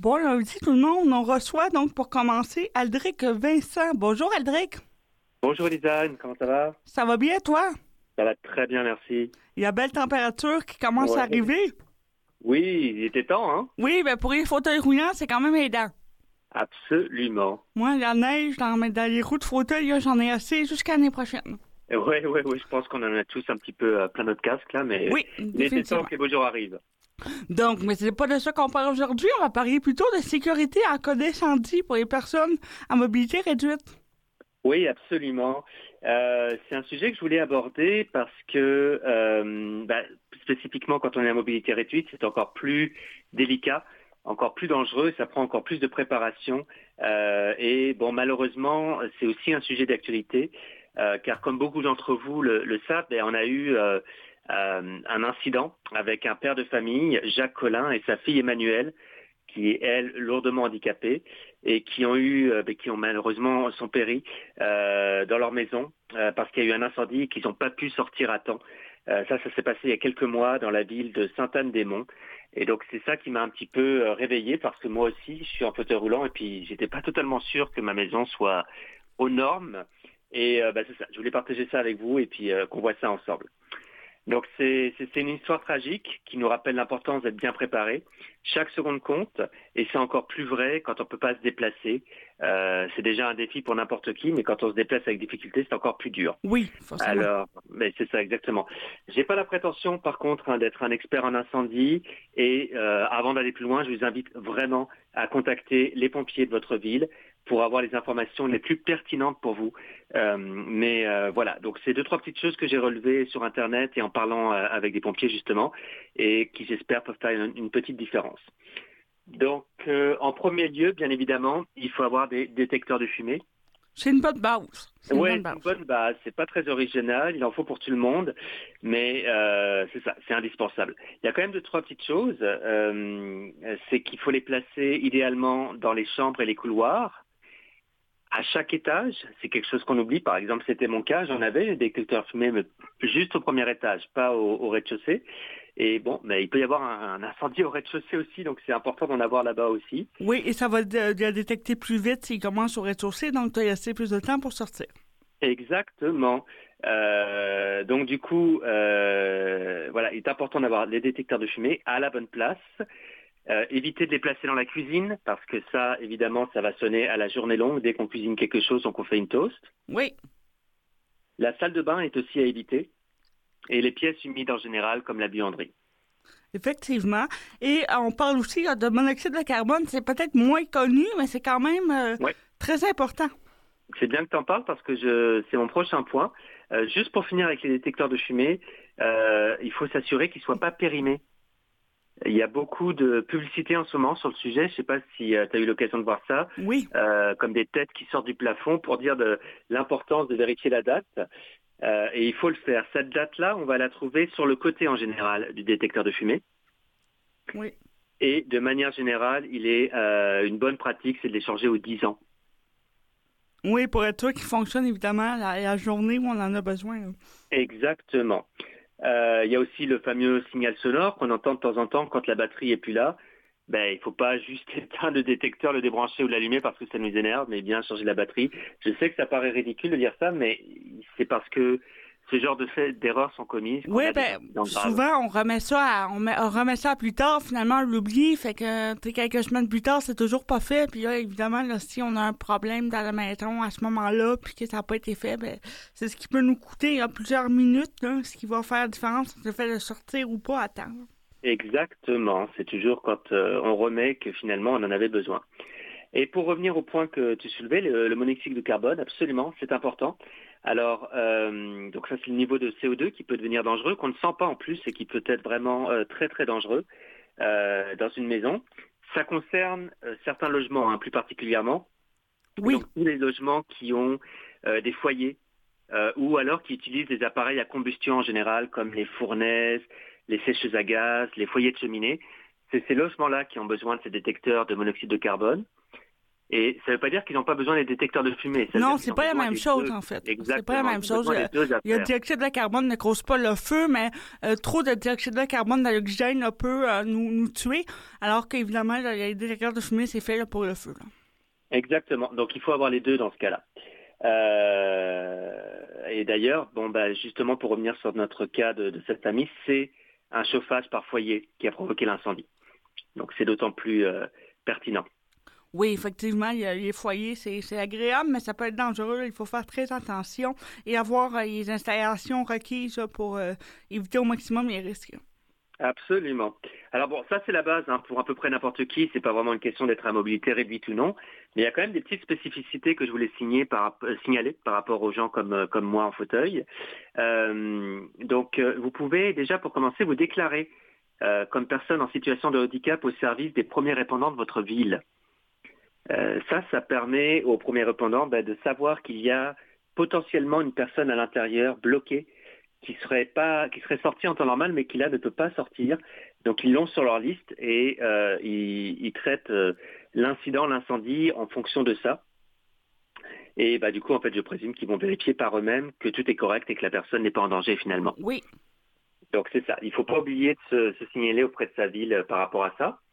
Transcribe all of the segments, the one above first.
Bon lundi tout le monde, on reçoit donc pour commencer Aldric Vincent. Bonjour Aldric. Bonjour Lisanne, comment ça va? Ça va bien toi? Ça va très bien, merci. Il y a belle température qui commence à Ouais. arriver. Oui, il était temps, hein? Oui, ben pour les fauteuils roulants, c'est quand même aidant. Absolument. Moi, la neige dans les roues de fauteuil, là, j'en ai assez jusqu'à l'année prochaine. Ouais, je pense qu'on en a tous un petit peu plein notre casque là, mais Oui, il était temps définitivement. que les beaux jours arrivent. Donc, mais c'est pas de ça qu'on parle aujourd'hui. On va parler plutôt de sécurité en cas d'incendie pour les personnes à mobilité réduite. Oui, absolument. C'est un sujet que je voulais aborder parce que spécifiquement quand on est à mobilité réduite, c'est encore plus délicat, encore plus dangereux, ça prend encore plus de préparation. Et bon, malheureusement, c'est aussi un sujet d'actualité, car comme beaucoup d'entre vous le savent, on a eu un incident avec un père de famille, Jacques Collin, et sa fille Emmanuelle, qui est, elle, lourdement handicapée et qui ont malheureusement sont péris dans leur maison parce qu'il y a eu un incendie et qu'ils n'ont pas pu sortir à temps. Ça s'est passé il y a quelques mois dans la ville de Sainte-Anne-des-Monts. Et donc c'est ça qui m'a un petit peu réveillé parce que moi aussi je suis en fauteuil roulant et puis j'étais pas totalement sûr que ma maison soit aux normes. Et c'est ça, je voulais partager ça avec vous et puis qu'on voit ça ensemble. Donc c'est une histoire tragique qui nous rappelle l'importance d'être bien préparé. Chaque seconde compte et c'est encore plus vrai quand on ne peut pas se déplacer. C'est déjà un défi pour n'importe qui, mais quand on se déplace avec difficulté, c'est encore plus dur. Oui, forcément. Alors, mais c'est ça exactement. J'ai pas la prétention, par contre, d'être un expert en incendie. Et avant d'aller plus loin, je vous invite vraiment à contacter les pompiers de votre ville pour avoir les informations les plus pertinentes pour vous. Voilà, donc c'est deux, trois petites choses que j'ai relevées sur Internet et en parlant avec des pompiers justement, et qui j'espère peuvent faire une petite différence. Donc, en premier lieu, bien évidemment, il faut avoir des détecteurs de fumée. C'est une bonne base. C'est une bonne Ouais, c'est une base. bonne base. C'est pas très original, il en faut pour tout le monde, mais c'est ça, c'est indispensable. Il y a quand même deux, trois petites choses. C'est qu'il faut les placer idéalement dans les chambres et les couloirs. À chaque étage, c'est quelque chose qu'on oublie. Par exemple, c'était mon cas, j'en avais des détecteurs fumée, mais juste au premier étage, pas au rez-de-chaussée. Et bon, mais il peut y avoir un incendie au rez-de-chaussée aussi, donc c'est important d'en avoir là-bas aussi. Oui, et ça va le détecter plus vite s'il commence au rez-de-chaussée, donc tu as assez plus de temps pour sortir. Exactement. Donc du coup, voilà, il est important d'avoir les détecteurs de fumée à la bonne place. Éviter de les placer dans la cuisine, parce que ça, évidemment, ça va sonner à la journée longue. Dès qu'on cuisine quelque chose, on fait une toast. Oui, La salle de bain est aussi à éviter. Et les pièces humides en général, comme la buanderie. effectivement. Et on parle aussi de monoxyde de carbone. C'est peut-être moins connu, mais c'est quand même Ouais, très important. c'est bien que tu en parles parce que c'est mon prochain point. Juste pour finir avec les détecteurs de fumée, il faut s'assurer qu'ils ne soient pas périmés. Il y a beaucoup de publicité en ce moment sur le sujet. Je ne sais pas si tu as eu l'occasion de voir ça, Oui, comme des têtes qui sortent du plafond pour dire de l'importance de vérifier la date. Et il faut le faire. Cette date-là, on va la trouver sur le côté en général du détecteur de fumée. oui. Et de manière générale, il est une bonne pratique, c'est de les changer aux 10 ans. Oui, pour être sûr qu'il fonctionne, évidemment, la journée où on en a besoin. Là. Exactement. Il y a aussi le fameux signal sonore qu'on entend de temps en temps quand la batterie est plus là. Il faut pas juste éteindre le détecteur, le débrancher ou l'allumer parce que ça nous énerve, mais bien changer la batterie. Je sais que ça paraît ridicule de dire ça, mais c'est parce que ce genre d'erreurs sont commises qu'on Oui, a des accidents graves. souvent, on remet ça à plus tard, finalement, on l'oublie, fait que, quelques semaines plus tard, c'est toujours pas fait, puis là, évidemment, là, si on a un problème dans la maison à ce moment-là, puis que ça n'a pas été fait, c'est ce qui peut nous coûter, plusieurs minutes, là, ce qui va faire la différence entre le fait de sortir ou pas à temps. Exactement. C'est toujours quand on remet que finalement on en avait besoin. Et pour revenir au point que tu soulevais, le monoxyde de carbone, absolument, c'est important. Alors, donc ça c'est le niveau de CO2 qui peut devenir dangereux, qu'on ne sent pas en plus et qui peut être vraiment très très dangereux dans une maison. Ça concerne certains logements, hein, plus particulièrement. Oui, Donc tous les logements qui ont des foyers ou alors qui utilisent des appareils à combustion en général, comme les fournaises, les sécheuses à gaz, les foyers de cheminée. C'est ces logements-là qui ont besoin de ces détecteurs de monoxyde de carbone. Et ça ne veut pas dire qu'ils n'ont pas besoin des détecteurs de fumée. Non, c'est pas la même chose, en fait. Exactement. C'est pas la même chose. Le dioxyde de carbone ne cause pas le feu, mais trop de dioxyde de carbone dans l'oxygène peut nous tuer, alors qu'évidemment, les détecteurs de fumée, c'est fait là, pour le feu. Là. Exactement. Donc, il faut avoir les deux dans ce cas-là. Et d'ailleurs, justement, pour revenir sur notre cas de cette famille, c'est un chauffage par foyer qui a provoqué l'incendie. Donc, c'est d'autant plus pertinent. Oui, effectivement, les foyers, c'est agréable, mais ça peut être dangereux. Il faut faire très attention et avoir les installations requises pour éviter au maximum les risques. Absolument. Alors bon, ça c'est la base pour à peu près n'importe qui. C'est pas vraiment une question d'être à mobilité réduite ou non, mais il y a quand même des petites spécificités que je voulais signaler par rapport aux gens comme moi en fauteuil. Donc, vous pouvez déjà pour commencer vous déclarer comme personne en situation de handicap au service des premiers répondants de votre ville. Ça permet aux premiers répondants de savoir qu'il y a potentiellement une personne à l'intérieur bloquée qui serait sortie en temps normal, mais qui là ne peut pas sortir. Donc ils l'ont sur leur liste et ils traitent l'incendie en fonction de ça. Et du coup, en fait, je présume qu'ils vont vérifier par eux-mêmes que tout est correct et que la personne n'est pas en danger finalement. Oui. Donc c'est ça. Il ne faut pas oublier de se signaler auprès de sa ville par rapport à ça.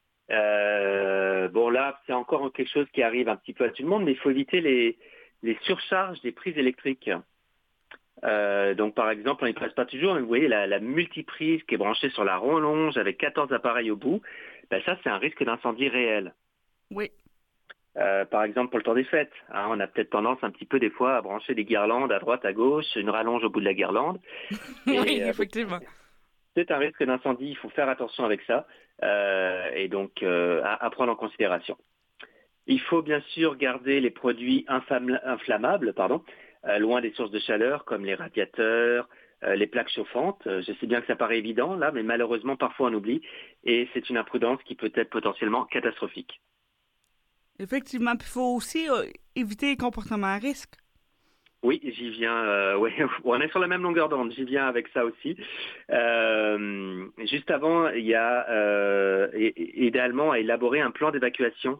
Bon là, c'est encore quelque chose qui arrive un petit peu à tout le monde, mais il faut éviter les surcharges des prises électriques. Donc par exemple, on n'y passe pas toujours, mais vous voyez la multiprise qui est branchée sur la rallonge avec 14 appareils au bout, ça c'est un risque d'incendie réel. Oui. Par exemple pour le temps des fêtes, on a peut-être tendance un petit peu des fois à brancher des guirlandes à droite, à gauche, une rallonge au bout de la guirlande. Oui, effectivement. C'est un risque d'incendie, il faut faire attention avec ça et donc à prendre en considération. Il faut bien sûr garder les produits inflammables, loin des sources de chaleur comme les radiateurs, les plaques chauffantes. Je sais bien que ça paraît évident là, mais malheureusement parfois on oublie et c'est une imprudence qui peut être potentiellement catastrophique. Effectivement, puis il faut aussi éviter les comportements à risque. Oui, j'y viens. Ouais, on est sur la même longueur d'onde. J'y viens avec ça aussi. Juste avant, il y a idéalement à élaborer un plan d'évacuation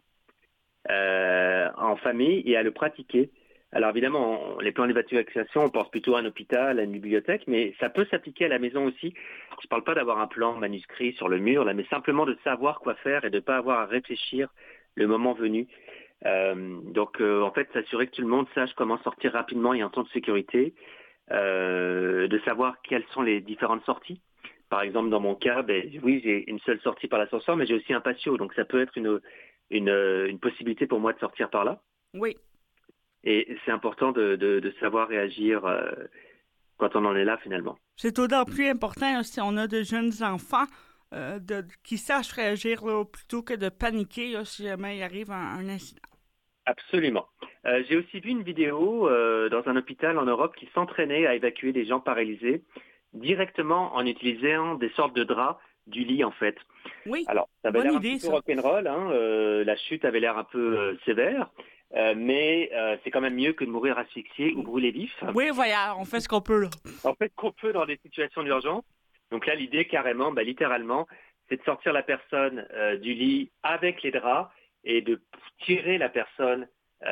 en famille et à le pratiquer. Alors évidemment, les plans d'évacuation, on pense plutôt à un hôpital, à une bibliothèque, mais ça peut s'appliquer à la maison aussi. Je ne parle pas d'avoir un plan manuscrit sur le mur, là, mais simplement de savoir quoi faire et de ne pas avoir à réfléchir le moment venu. Donc en fait, s'assurer que tout le monde sache comment sortir rapidement et en temps de sécurité, de savoir quelles sont les différentes sorties. Par exemple, dans mon cas, oui, j'ai une seule sortie par l'ascenseur, mais j'ai aussi un patio, donc ça peut être une possibilité pour moi de sortir par là. Oui. Et c'est important de savoir réagir quand on en est là, finalement. C'est d'autant plus important si on a de jeunes enfants qui sachent réagir là, plutôt que de paniquer là, si jamais il arrive un incident. Absolument. J'ai aussi vu une vidéo dans un hôpital en Europe qui s'entraînait à évacuer des gens paralysés directement en utilisant des sortes de draps du lit, en fait. Oui, alors, ça avait l'air idée, un petit peu rock'n'roll, la chute avait l'air un peu sévère, mais c'est quand même mieux que de mourir asphyxié ou brûlé vif. Oui, voilà, on fait ce qu'on peut, là. On fait ce qu'on peut dans des situations d'urgence. Donc là, l'idée, carrément, littéralement, c'est de sortir la personne du lit avec les draps et de tirer la personne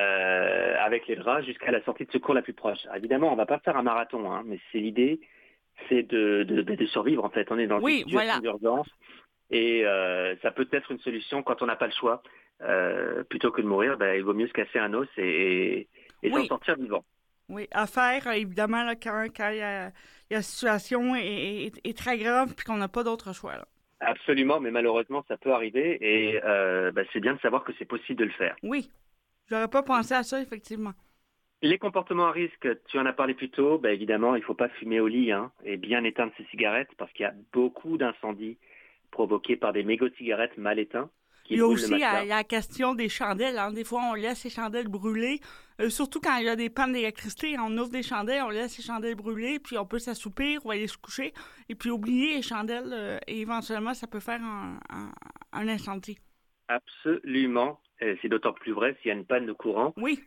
avec les draps jusqu'à la sortie de secours la plus proche. Alors, évidemment, on ne va pas faire un marathon, mais c'est l'idée, c'est de survivre, en fait. On est dans une situation d'urgence. Et ça peut être une solution quand on n'a pas le choix. Plutôt que de mourir, il vaut mieux se casser un os et s'en sortir vivant. Oui, à faire, évidemment, là, quand la situation est très grave et qu'on n'a pas d'autre choix. Là. Absolument, mais malheureusement, ça peut arriver et c'est bien de savoir que c'est possible de le faire. Oui, j'aurais pas pensé à ça, effectivement. Les comportements à risque, tu en as parlé plus tôt, évidemment, il ne faut pas fumer au lit et bien éteindre ses cigarettes parce qu'il y a beaucoup d'incendies provoqués par des mégots de cigarettes mal éteints. Il y a aussi la question des chandelles. Hein. Des fois, on laisse les chandelles brûler. Surtout quand il y a des pannes d'électricité, on ouvre des chandelles, on laisse les chandelles brûler, puis on peut s'assoupir ou aller se coucher. Et puis oublier les chandelles, et éventuellement, ça peut faire un incendie. Absolument. C'est d'autant plus vrai s'il y a une panne de courant. Oui.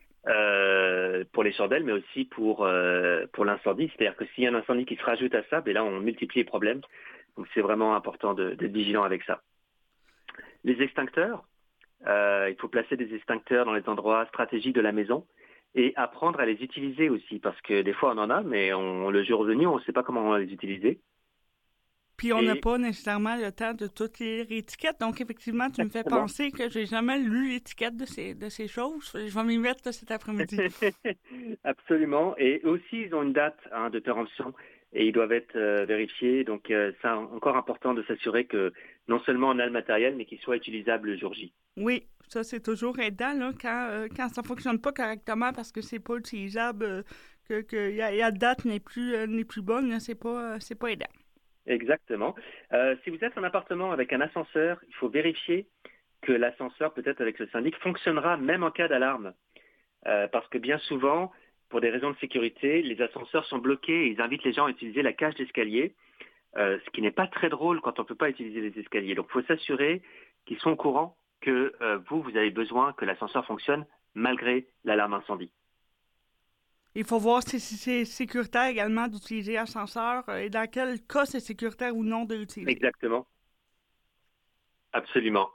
Pour les chandelles, mais aussi pour l'incendie. C'est-à-dire que s'il y a un incendie qui se rajoute à ça, là, on multiplie les problèmes. Donc, c'est vraiment important d'être vigilant avec ça. Les extincteurs, Il faut placer des extincteurs dans les endroits stratégiques de la maison et apprendre à les utiliser aussi, parce que des fois on en a, mais le jour venu, on ne sait pas comment on va les utiliser. Puis on n'a pas nécessairement le temps de toutes lire l'étiquette. Donc effectivement, tu me fais penser que j'ai jamais lu l'étiquette de ces choses. Je vais m'y mettre cet après-midi. Absolument. Et aussi, ils ont une date de péremption et ils doivent être vérifiés. Donc c'est encore important de s'assurer que non seulement on a le matériel, mais qu'il soit utilisable le jour J. Oui, ça c'est toujours aidant là, quand ça fonctionne pas correctement parce que c'est pas utilisable, que la date n'est plus bonne, là, c'est pas aidant. Exactement. Si vous êtes en appartement avec un ascenseur, il faut vérifier que l'ascenseur, peut-être avec le syndic, fonctionnera même en cas d'alarme. Parce que bien souvent, pour des raisons de sécurité, les ascenseurs sont bloqués et ils invitent les gens à utiliser la cage d'escalier, ce qui n'est pas très drôle quand on ne peut pas utiliser les escaliers. Donc il faut s'assurer qu'ils sont au courant que vous avez besoin que l'ascenseur fonctionne malgré l'alarme incendie. Il faut voir si c'est sécuritaire également d'utiliser l'ascenseur et dans quel cas c'est sécuritaire ou non de l'utiliser. Exactement. Absolument.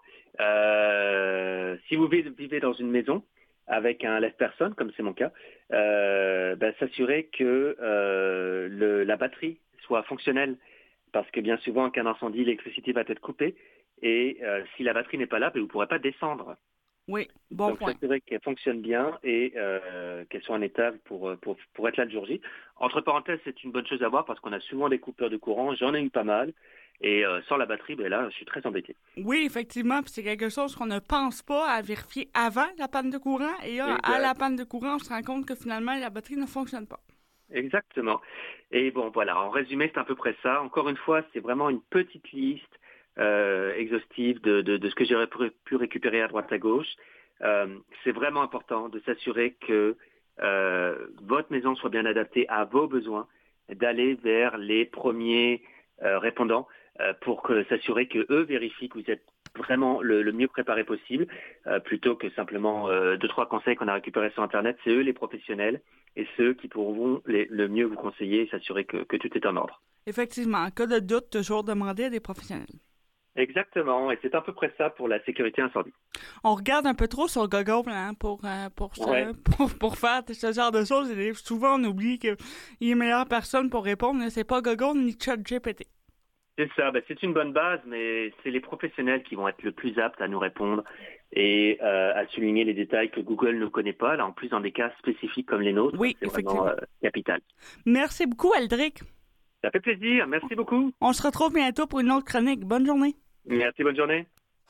Si vous vivez dans une maison avec un lève-personne, comme c'est mon cas, s'assurer que la batterie soit fonctionnelle, parce que bien souvent, en cas d'incendie, l'électricité va être coupée, et si la batterie n'est pas là, vous ne pourrez pas descendre. Oui, bon point. Donc, s'assurer qu'elle fonctionne bien et qu'elle soit en état pour être là le jour J. Entre parenthèses, c'est une bonne chose à voir parce qu'on a souvent des coupures de courant. J'en ai eu pas mal. Et sans la batterie, là, je suis très embêté. Oui, effectivement. Puis c'est quelque chose qu'on ne pense pas à vérifier avant la panne de courant. Et là, à la panne de courant, on se rend compte que finalement, la batterie ne fonctionne pas. Exactement. Et bon, voilà, en résumé, c'est à peu près ça. Encore une fois, c'est vraiment une petite liste exhaustive de ce que j'aurais pu récupérer à droite à gauche. C'est vraiment important de s'assurer que votre maison soit bien adaptée à vos besoins, d'aller vers les premiers répondants pour s'assurer qu'eux vérifient que vous êtes vraiment le mieux préparé possible, plutôt que simplement 2-3 conseils qu'on a récupérés sur Internet. C'est eux les professionnels et ceux qui pourront le mieux vous conseiller et s'assurer que tout est en ordre. Effectivement, en cas de doute, toujours demander à des professionnels. Exactement, et c'est à peu près ça pour la sécurité incendie. On regarde un peu trop sur Google pour faire ce genre de choses. Et souvent, on oublie qu'il y a meilleure personne pour répondre. C'est pas Google ni ChatGPT. C'est ça, c'est une bonne base, mais c'est les professionnels qui vont être le plus aptes à nous répondre et à souligner les détails que Google ne connaît pas. Là, en plus, dans des cas spécifiques comme les nôtres, oui, c'est vraiment capital. Merci beaucoup, Aldric. Ça fait plaisir, merci beaucoup. On se retrouve bientôt pour une autre chronique. Bonne journée. Merci, bonne journée.